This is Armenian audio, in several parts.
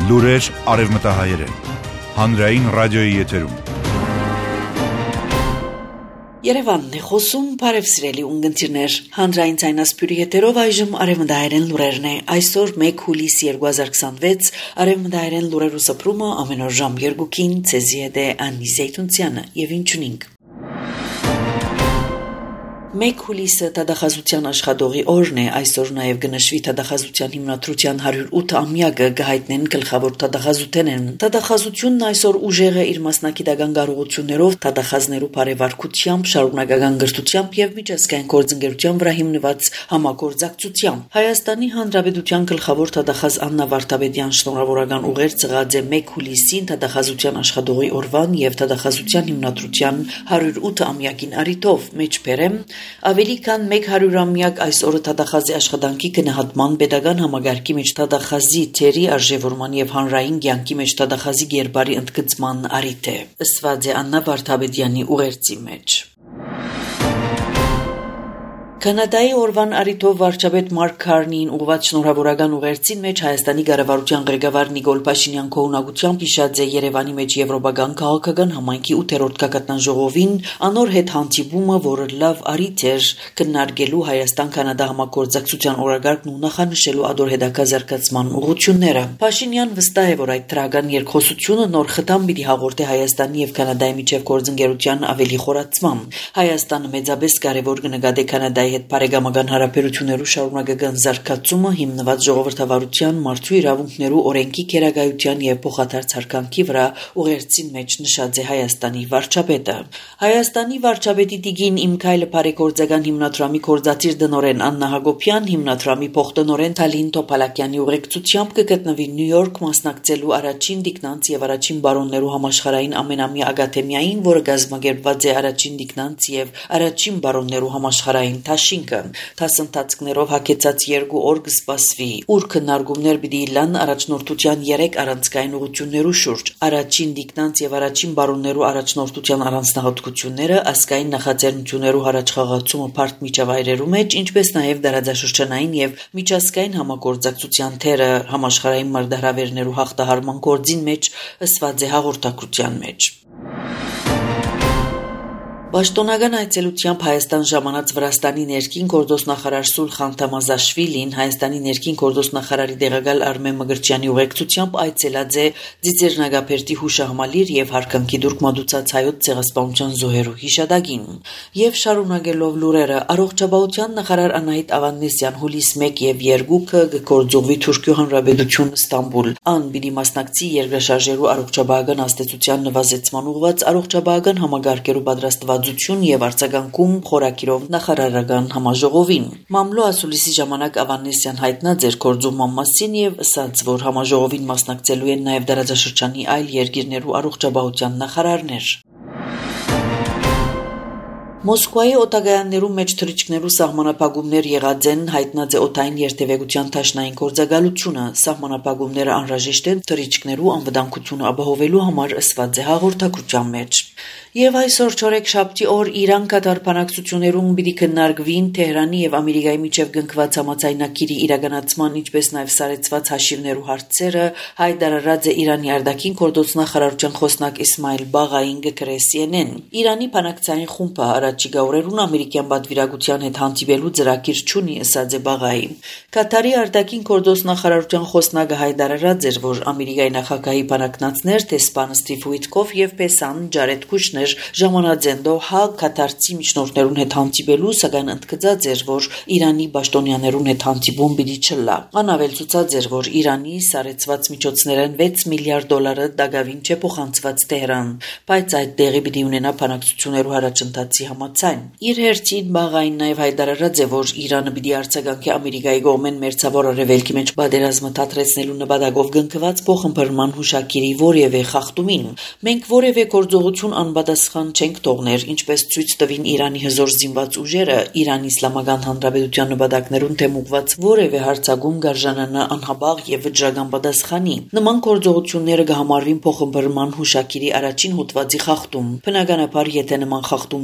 Լուրեր արևմտահայերեն, հանրային ռադիոյի եթերում։ Երևանն է խոսում, բարև սիրելի ունգընտիրներ, հանրային ցայնասպյուրի եթերով այժմ արևմտահայերեն լուրերն է, այսօր 1 հուլիս 2026, արևմտահայերեն լուրերու սփռումը ամեն օր ժամ 2-ին, ցեզի հետ է Անի Զեյթունցյանը եւ ինչունինք։ 1 հուլիսը տադախազության աշխատողի օրն է, այսօր նաև կնշվի տադախազության հիմնադրության 108-ամյակը գահիտնեն գլխավոր տադախազութեն։ Տադախազությունն այսօր ուժեղ է իր մասնակիտական կարողություններով, տադախազներու բարեվարկությամբ, շարունակական գրթությամբ եւ միջազգային գործընկերության վրա հիմնված համագործակցությամբ։ Հայաստանի Հանրապետության գլխավոր տադախազ Աննա Վարդապետյան շնորհավորական ուղեր ծղած է 1 հուլիսին տադախազության աշխատողի օրվան եւ տադախազության հիմնադրության 108-ամյակին առիթով մեջբերեմ Ավելի քան 100-ամյակ այս օրը տադախազի աշխատանքի գնահատման պետական համագարկի մեջ տադախազի թերի արժևորման եւ հանրային կյանքի մեջ տադախազի գերբարի ընդգծման առիթ է։ Ըսված է Աննա Վարդապետյանի ուղերձի մեջ։ Կանադայի օրվան առիթով վարչապետ Մարկ Քարնիին ուղղված շնորհավորական ուղերձին մեջ Հայաստանի կառավարության ղեկավար Նիկոլ Փաշինյան կողմնակությամբ հիշած է Երևանի մեջ եվրոպական քաղաքական համայնքի 8-րդ գագաթնաժողովին անոր հետ հանդիպումը, որը լավ առիթ էր քննարկելու Հայաստան-Կանադա համագործակցության օրակարգն ու նախանշելու ադոր հետագա զարգացման ուղղությունները։ Փաշինյան վստահ է, որ այդ դրական երկխոսությունը նոր խթան պիտի հաղորդի Հայաստանի եւ Կանադայի միջև գործընկերության ավելի խորացման։ Հայաստանը մեծապես կարևոր կնկատի Կանադայի հետ բարեկամական հարաբերություններու շարունակական զարգացումը հիմնված ժողովրդավարության, մարդու իրավունքներու օրենքի քերագայության եւ փոխադարձ հարկանքի վրա ուղերձին մեջ նշած է Հայաստանի վարչապետը։ Հայաստանի վարչապետի տիկին Իմքայլը բարեգործական հիմնադրամի կորզաթիր դնորեն Աննա Հակոբյան, հիմնադրամի փոխտնօրեն Թալին Տոփալակյանի ուղեկցությամբ կգտնվի Նյու Յորք մասնակցելու առաջին տիկնանց եւ առաջին բարոններու համաշխարհային ամենամյա ակադեմիային, որը կազմակերպված է առաջին տիկնանց եւ առաջին բարոններու համաշխարհային Շինքը դասընթացներով հագեցած 2 օր կսպասվի, ուր քննարկումներ պիտի լան առաջնորդության 3 առանցքային ուղղություններու շուրջ, առաջին տիկնանց եւ առաջին բարոններու առաջնորդության առանձնահատկությունները, ազգային նախաձեռնություններու առաջխաղացումը բարդ միջավայրերու մեջ, ինչպես նաեւ դարաձաշրջանային եւ միջազգային համագործակցության թերը համաշխարհային մարտահրավերներու հաղթահարման գործին մեջ ըսված է հաղորդակցության մեջ։ Պաշտոնական այցելությամբ Հայաստան ժամանած Վրաստանի ներքին գործոստնախարար Սուլխան Թամազաշվիլին Հայաստանի ներքին գործոստնախարարի տեղակալ Արմեն Մկրտչյանի ուղեկցությամբ այցելած է Ձիծեռնագապերտի հուշահամալիր եւ հարկանքի դուրք մատուցած հայոց ցեղասպանության զոհերու հիշադակին։ Եվ շարունակելով լուրերը, առողջապահության նախարար Անահիտ Ավանեսյան հուլիս 1 եւ 2-ը կգործողվի Թուրքիո Հանրապետություն Ստամբուլ։ Ան պիտի մասնակցի երկրաշարժերու առողջապահական հաստատության նվազեցման ուղղված առողջապահական համագարկերու պատրաստված եւ արձագանքում խորակիրով նախարարական համաժողովին։ Մամլո ասուլիսի ժամանակ Ավանեսյան հայտնած էր գործումման մասին եւ ասաց, որ համաժողովին մասնակցելու են նաեւ դարաձաշրջանի այլ երկիրներու առողջապահության նախարարներ։ Մոսկվայի օտագայաններու մեջ թռիչքներու սահմանապահումներ եղած են, հայտնած է օդային երթևեկության դաշնային գործակալությունը, սահմանապահումները անհրաժեշտ են թռիչքներու անվտանգությունը ապահովելու համար ըսված է հաղորդակցության մեջ։ Եվ այսօր չորեքշաբթի օր Իրան-Կատար բանակցություններում պիտի քննարկվին Թեհրանի եւ Ամերիկայի միջև կնքված համաձայնագիրի իրականացման, ինչպես նաեւ սարեցված հաշիվներու հարցերը, հայտարարած է Իրանի արտաքին գործոստնախարարության խոսնակ Իսմայիլ Բաղային գկրեսիենեն։ Իրանի բանակցային խումբը առաջիկա օրերուն ամերիկյան պատվիրակության հետ հանդիպելու ծրագիր չունի, ըսած է Բաղայի։ Կատարի արտաքին գործոստնախարարության խոսնակը հայտարարած էր, որ Ամերիկայի նախագահի բանակնացներ Տեսպան Ստիվ Ուիտկով եւ Պեսան Ջարեդ Քուշներ ժամանած են Դոհա կատարցի միջնորդներուն հետ հանդիպելու, սակայն ընդգծած էր, որ Իրանի պաշտոնյաներուն հետ հանդիպում պիտի չլա։ Անավելցուցած էր, որ Իրանի սարեցված միջոցներն 6 միլիարդ դոլարը դակավին չէ փոխանցված Տեհրան, բայց այդ տեղի պիտի ունենա բանակցություններու առաջընթացի համաձայն։ Իր հերթին Բաղային նաև հայտարարած է, որ Իրանը պիտի արձագանքի Ամերիկայի կողմեն մերձավոր արևելքի մեջ պատերազմը դադրեցնելու նպատակով կնքված փոխըմբռնման հուշագիրի որևէ խախտումին։ Մենք որևէ գործողություն անպատասխան չենք թողներ, ինչպես ցույց տվին Իրանի հզոր զինված ուժերը, Իրանի Իսլամական Հանրապետության նպատակներուն դեմ ուղղված որևէ հարձակում կարժանանա անհապաղ եւ վճռական պատասխանի։ Նման գործողությունները կհամարվին փոխըմբռնման հուշագիրի առաջին հոդվածի խախտում։ Բնականաբար, եթե նման խախտումները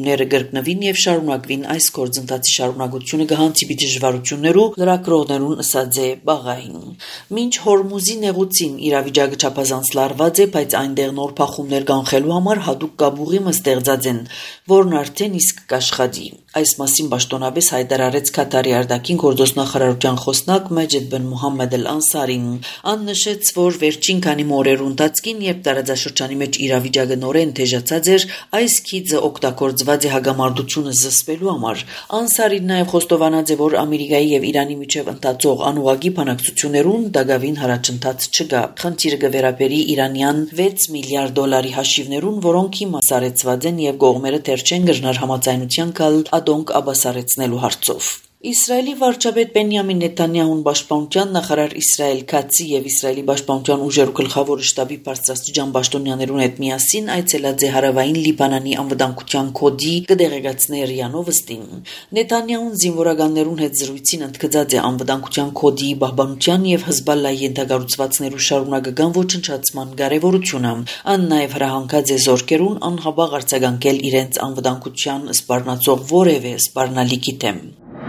կկրկնվին եւ շարունակվին այս գործընթացի շարունակությունը կհանձիվի դժվարություններու լրագրողներուն ըսած է Բաղային։ Մինչ Հորմուզի նեղուցին իրավիճակը չափազանց լարված է, բայց այնտեղ նոր փախումներ կանխելու համար հատուկ կաբուղիմը ստեղծած են, որն արդեն իսկ կաշխատի։ Այս մասին պաշտոնապես հայտարարեց Քաթարի արտաքին գործոստնախարարության խոսնակ Մեջեդ բեն Մուհամմեդ Ալ-Անսարին։ Ան նշեց, որ վերջին քանի օրերու ընթացքին, երբ տարածաշրջանի մեջ իրավիճակը նորեն թեժացած էր, այս քիծը օգտագործված է հագամարտությունը զսպելու համար։ Անսարին նաև խոստովանած է, որ Ամերիկայի եւ Իրանի միջև ընթացող անուղագի բանակցություններուն դակավին հարաճընթաց չկա։ Խնդիրը կվերապերի իրանյան $6 միլիարդ հաշիվներուն, որոնք հիմա սարեցված են եւ կողմերը դեռ չեն գտնար համաձայնության գալ ադոնք աբասարեցնելու հարցով։ Իսրայելի վարչապետ Բենյամին Նեթանյահուն պաշտպանության նախարար Իսրայել Քացի եւ Իսրայելի պաշտպանության ուժերու գլխավոր շտաբի բարձրաստիճան պաշտոնյաներուն հետ միասին այցելած է հարավային Լիբանանի անվտանգության կոդի կդեղեկացներ Յանովստին։ Նեթանյահուն զինվորականներուն հետ զրույցին ընդգծած է անվտանգության կոդի պահպանության եւ Հեզբոլլայի ենթակառուցվածքներու շարունակական ոչնչացման կարեւորությունը։ Ան նաեւ հրահանգած է զորքերուն անհաբաղ արձագանքել իրենց անվտանգության սպառնացող որևէ սպառնալիքի դեմ։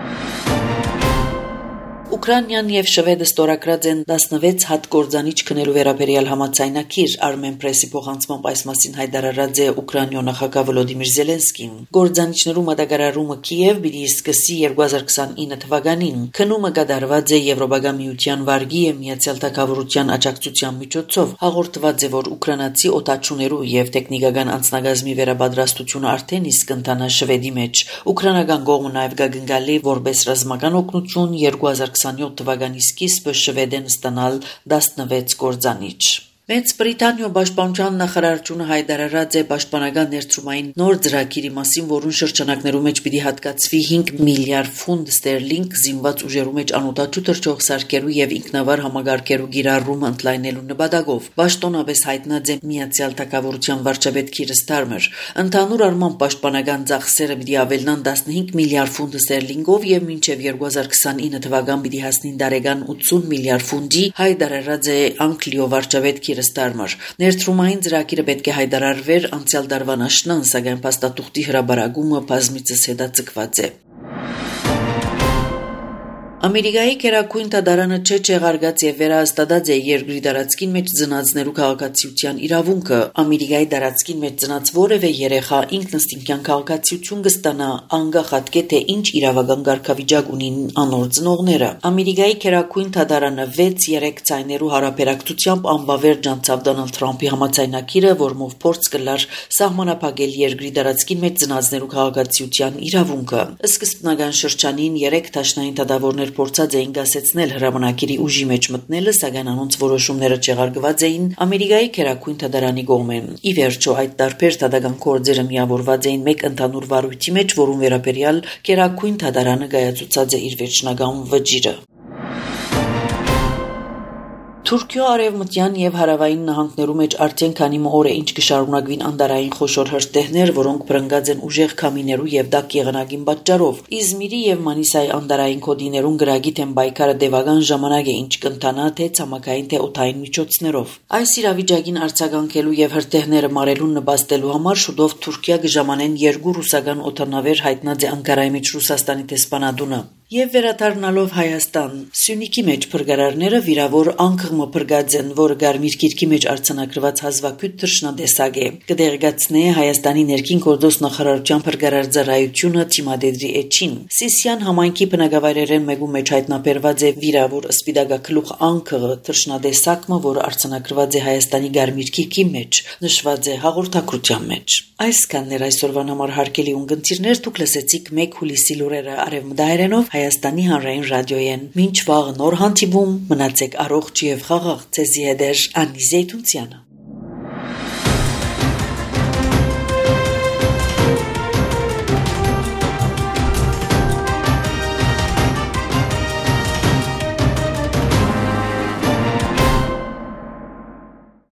Ուկրաինան եւ Շվեդը ստորագրած են 16 հատ կորձանիչ քնելու վերաբերյալ համաձայնագիր։ Armen Press-ի փոխանցմամբ այս մասին հայտարարած է Ուկրաինյո նախագահ Վոլոդիմիր Զելենսկին։ Կորձանիչներու մատակարարումը Կիև պիտի սկսի 2029 թվականին։ Քնումը կատարված է Եվրոպական միության վարգի եւ Միացյալ Թագավորության աջակցության միջոցով։ Հաղորդված է, որ ուկրաինացի օտաչուներու եւ տեխնիկական անձնագազմի վերաբադրաստությունը արդեն իսկ ընթանա Շվեդի մեջ։ Ուկրաինական կողմը նաեւ կգնկալի որպես ռազմական օգնություն 2027 թվականի սկիզբը Շվեդեն ստանալ 16 կորձանիչ։ Մեծ Բրիտանիո պաշտպանության նախարարությունը հայտարարած է պաշտպանական ներդրումային նոր ծրագիրի մասին, որուն շրջանակներու մեջ պիտի հատկացվի 5 միլիարդ ֆունտ ստերլինգ զինված ուժերու մեջ անօդաչու թռչող սարքերու եւ ինքնավար համագարկերու գիրառումը ընդլայնելու նպատակով։ Պաշտոնապես հայտնած է Միացյալ Թագավորության վարչապետ Քիր Ստարմեր։ Ընդհանուր առմամբ պաշտպանական ծախսերը պիտի ավելնան 15 միլիարդ ֆունտ ստերլինգով եւ մինչեւ 2029 թվական պիտի հասնին տարեկան 80 միլիարդ ֆունտի, հայտարարած է Անգլիո վարչապետ Ստարմեր։ Ներդրումային ծրագիրը պետք է հայտարարվեր անցյալ տարվան աշնան, սակայն փաստաթուղթի հրաբարակումը բազմիցս հետաձգված է։ Ամերիկայի Կերակույն Թադարանը չէ չեղարկած եւ վերահաստատած է երկրի տարածքին մեջ ծնածներու քաղաքացիության իրավունքը։ Ամերիկայի տարածքին մեջ ծնած որևէ երեխա ինքնըստինքյան քաղաքացիություն կստանա անկախ թե ինչ իրավական կարգավիճակ ունին անոր ծնողները։ Ամերիկայի Կերակույն Թադարանը 6-3 ցայներու հարաբերակցությամբ անբավեր ջանցավ Դոնալդ Թրամփի համաձայնագիրը, որմով փորձ կլար սահմանափակել երկրի տարածքին մեջ ծնածներու քաղաքացիության իրավունքը։ Սկզբնական շրջանին 3 դաշնային թադավորներ փորձած էին գասեցնել հրամանակիրի ուժի մեջ մտնելը, սակայն անոնց որոշումները չեղարկված էին Ամերիկայի Կերակույն Թադարանի կողմեն։ Ի վերջո այդ տարբեր թադական գործերը միավորված էին մեկ ընդհանուր վարույթի մեջ, որում վերաբերյալ Կերակույն Թադարանը կայացուցած է իր վերջնական վճիրը։ Թուրքիո արևմտյան եւ հարավային նահանգներու մեջ արդեն քանի օր է ինչ կշարունակվին անդարային խոշոր հրթիռներ, որոնք բռնկած են ուժեղ քամիներու եւ դակ եղանակին պատճառով։ Իզմիրի եւ Մանիսայի անդարային կոդիներուն գրագի թեմ բայկարը դեվական ժամանակ է ինչ կընթանա թե ցամաքային թե օդային միջոցներով։ Այս իրավիճակին արձագանքելու եւ հրթիռները մարելուն նպաստելու համար շուտով Թուրքիա կժամանեն 2 ռուսական օդանավեր հայտնած է Անկարայի մեջ Ռուսաստանի տեսփանատունը։ Եվ վերադառնալով Հայաստան, Սյունիքի մեջ փրկարարները վիրավոր անկղմը փրկած են, որը Գարմիր գիրքի մեջ արձանագրված հազվագյուտ թռչնադեսակ է։ Կդեղեկացնե Հայաստանի ներքին գործոս նախարարության փրկարար ծառայությունը Թիմադեդրի էջին։ Սիսիան համայնքի բնակավայրերեն մեկում մեջ հայտնաբերված է վիրավոր սպիտակագլուխ անկղը թռչնադեսակը, որը արձանագրված է Հայաստանի Գարմիր գիրքի մեջ, նշված է հաղորդակցության մեջ։ Այսքանն էր այսօրվան համար հարգելի ունկնդիրներ, դուք լսեցիք 1 հուլիսի լուրերը արևմտահայերենով Հայաստանի հանրային ռադիոյեն։ Մինչ վաղ նոր հանդիպում, մնացեք առողջ եւ խաղաղ։ Ձեզի հետ է Անի Զեյթունցյանը։